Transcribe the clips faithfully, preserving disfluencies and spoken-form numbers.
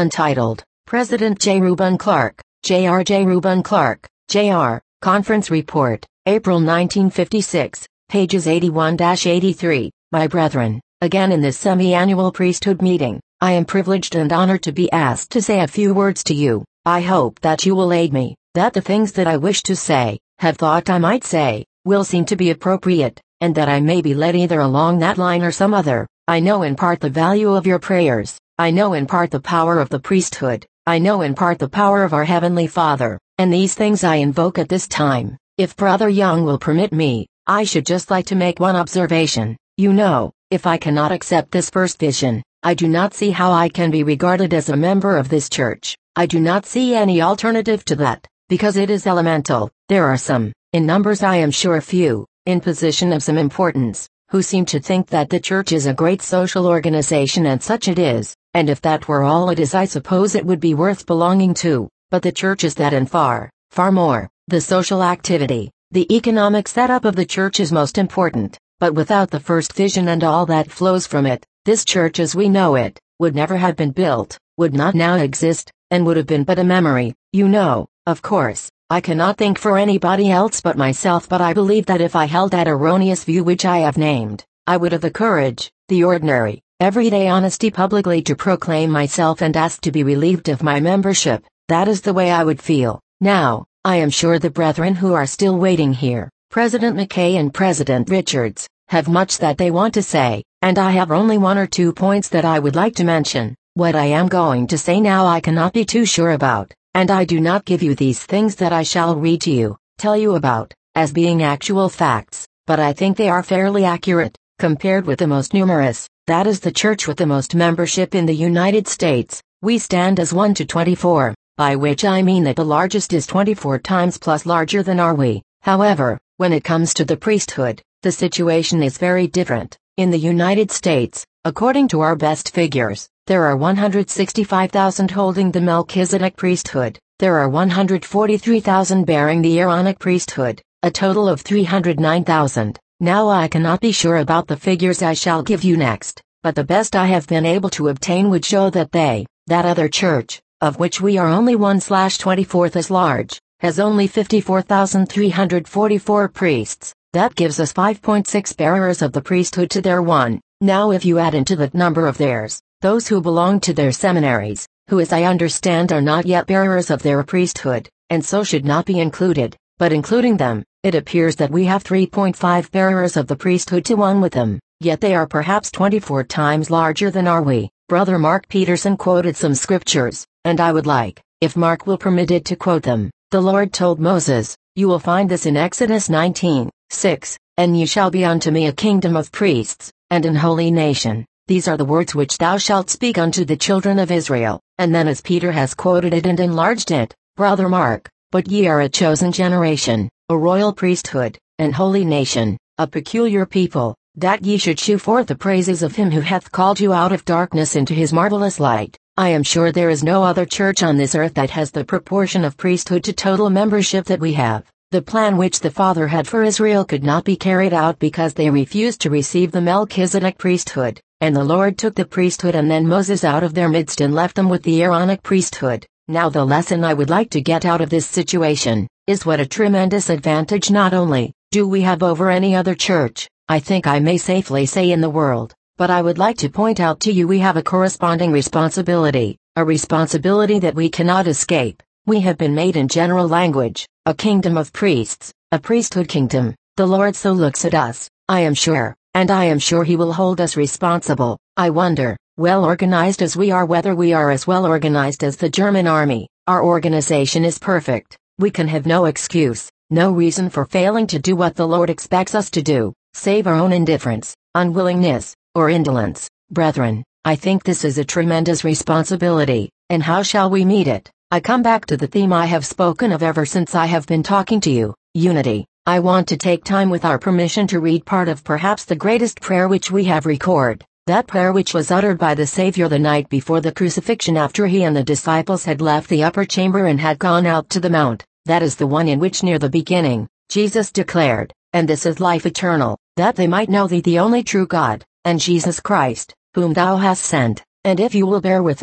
Untitled, President J. Reuben Clark, J R J. Reuben Clark, J R, Conference Report, April nineteen fifty-six, pages eighty-one to eighty-three. My brethren, again in this semi-annual priesthood meeting, I am privileged and honored to be asked to say a few words to you. I hope that you will aid me, that the things that I wish to say, have thought I might say, will seem to be appropriate, and that I may be led either along that line or some other. I know in part the value of your prayers, I know in part the power of the priesthood, I know in part the power of our Heavenly Father, and these things I invoke at this time. If Brother Young will permit me, I should just like to make one observation. You know, if I cannot accept this first vision, I do not see how I can be regarded as a member of this church. I do not see any alternative to that, because it is elemental. There are some, in numbers I am sure few, in position of some importance, who seem to think that the church is a great social organization, and such it is, and if that were all it is, I suppose it would be worth belonging to. But the church is that and far, far more. The social activity, the economic setup of the church is most important, but without the first vision and all that flows from it, this church as we know it, would never have been built, would not now exist, and would have been but a memory. You know, of course, I cannot think for anybody else but myself, but I believe that if I held that erroneous view which I have named, I would have the courage, the ordinary, everyday honesty publicly to proclaim myself and ask to be relieved of my membership. That is the way I would feel. Now, I am sure the brethren who are still waiting here, President McKay and President Richards, have much that they want to say, and I have only one or two points that I would like to mention. What I am going to say now I cannot be too sure about, and I do not give you these things that I shall read to you, tell you about, as being actual facts, but I think they are fairly accurate, compared with the most numerous, that is the church with the most membership in the United States. We stand as one to twenty-four, by which I mean that the largest is twenty-four times plus larger than are we. However, when it comes to the priesthood, the situation is very different. In the United States, according to our best figures, there are one hundred sixty-five thousand holding the Melchizedek priesthood, there are one hundred forty-three thousand bearing the Aaronic priesthood, a total of three hundred nine thousand. Now I cannot be sure about the figures I shall give you next, but the best I have been able to obtain would show that they, that other church, of which we are only one slash twenty-fourth as large, has only fifty-four thousand three hundred forty-four priests. That gives us five point six bearers of the priesthood to their one. Now if you add into that number of theirs, those who belong to their seminaries, who as I understand are not yet bearers of their priesthood, and so should not be included, but including them, it appears that we have three point five bearers of the priesthood to one with them, yet they are perhaps twenty-four times larger than are we. Brother Mark Peterson quoted some scriptures, and I would like, if Mark will permit it, to quote them. The Lord told Moses, you will find this in Exodus nineteen, six, and ye shall be unto me a kingdom of priests, and an holy nation. These are the words which thou shalt speak unto the children of Israel. And then as Peter has quoted it and enlarged it, Brother Mark, but ye are a chosen generation, a royal priesthood, an holy nation, a peculiar people, that ye should shew forth the praises of him who hath called you out of darkness into his marvelous light. I am sure there is no other church on this earth that has the proportion of priesthood to total membership that we have. The plan which the Father had for Israel could not be carried out because they refused to receive the Melchizedek priesthood, and the Lord took the priesthood and then Moses out of their midst and left them with the Aaronic priesthood. Now the lesson I would like to get out of this situation, is what a tremendous advantage not only do we have over any other church, I think I may safely say in the world, but I would like to point out to you we have a corresponding responsibility, a responsibility that we cannot escape. We have been made in general language, a kingdom of priests, a priesthood kingdom. The Lord so looks at us, I am sure, and I am sure he will hold us responsible. I wonder, well organized as we are, whether we are as well organized as the German army. Our organization is perfect. We can have no excuse, no reason for failing to do what the Lord expects us to do, save our own indifference, unwillingness, or indolence. Brethren, I think this is a tremendous responsibility, and how shall we meet it? I come back to the theme I have spoken of ever since I have been talking to you, unity. I want to take time with our permission to read part of perhaps the greatest prayer which we have record, that prayer which was uttered by the Savior the night before the crucifixion after he and the disciples had left the upper chamber and had gone out to the mount. That is the one in which near the beginning, Jesus declared, and this is life eternal, that they might know thee the only true God, and Jesus Christ, whom thou hast sent. And if you will bear with me,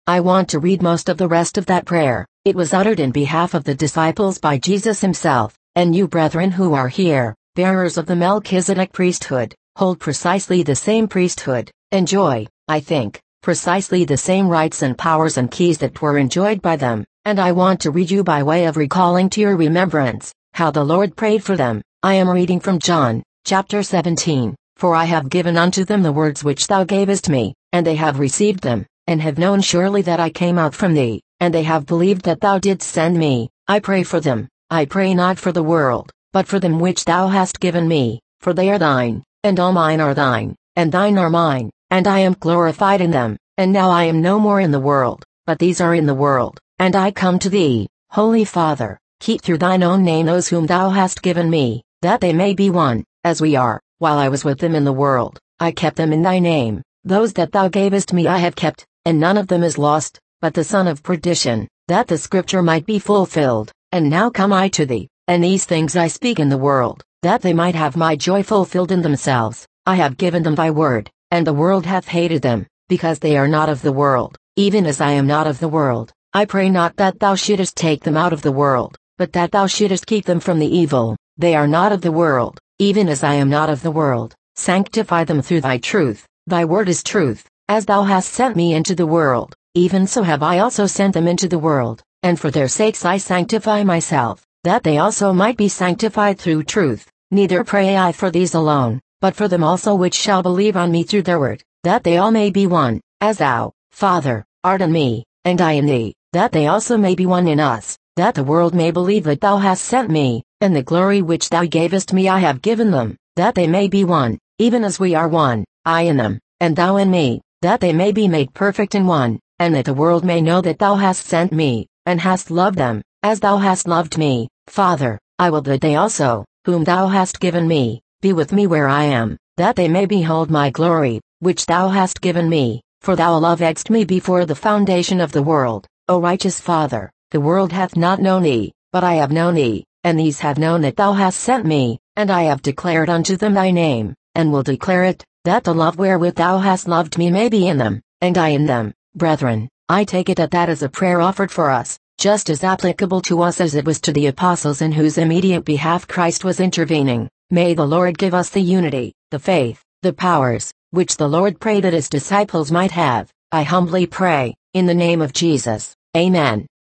I want to read most of the rest of that prayer. It was uttered in behalf of the disciples by Jesus himself, and you brethren who are here, bearers of the Melchizedek priesthood, hold precisely the same priesthood, enjoy, I think, precisely the same rights and powers and keys that were enjoyed by them, and I want to read you by way of recalling to your remembrance, how the Lord prayed for them. I am reading from John, chapter seventeen, for I have given unto them the words which thou gavest me, and they have received them, and have known surely that I came out from thee, and they have believed that thou didst send me. I pray for them, I pray not for the world, but for them which thou hast given me, for they are thine, and all mine are thine, and thine are mine, and I am glorified in them, and now I am no more in the world, but these are in the world, and I come to thee, Holy Father, keep through thine own name those whom thou hast given me, that they may be one, as we are. While I was with them in the world, I kept them in thy name, those that thou gavest me I have kept, and none of them is lost, but the son of perdition, that the scripture might be fulfilled. And now come I to thee, and these things I speak in the world, that they might have my joy fulfilled in themselves. I have given them thy word, and the world hath hated them, because they are not of the world, even as I am not of the world. I pray not that thou shouldest take them out of the world, but that thou shouldest keep them from the evil. They are not of the world, even as I am not of the world. Sanctify them through thy truth, thy word is truth. As thou hast sent me into the world, even so have I also sent them into the world, and for their sakes I sanctify myself, that they also might be sanctified through truth. Neither pray I for these alone, but for them also which shall believe on me through their word, that they all may be one, as thou, Father, art in me, and I in thee, that they also may be one in us, that the world may believe that thou hast sent me, and the glory which thou gavest me I have given them, that they may be one, even as we are one, I in them, and thou in me, that they may be made perfect in one, and that the world may know that thou hast sent me, and hast loved them, as thou hast loved me. Father, I will that they also, whom thou hast given me, be with me where I am, that they may behold my glory, which thou hast given me, for thou lovedst me before the foundation of the world. O righteous Father, the world hath not known thee, but I have known thee, and these have known that thou hast sent me, and I have declared unto them thy name, and will declare it, that the love wherewith thou hast loved me may be in them, and I in them. Brethren, I take it that that is a prayer offered for us, just as applicable to us as it was to the apostles in whose immediate behalf Christ was intervening. May the Lord give us the unity, the faith, the powers, which the Lord prayed that his disciples might have. I humbly pray, in the name of Jesus. Amen.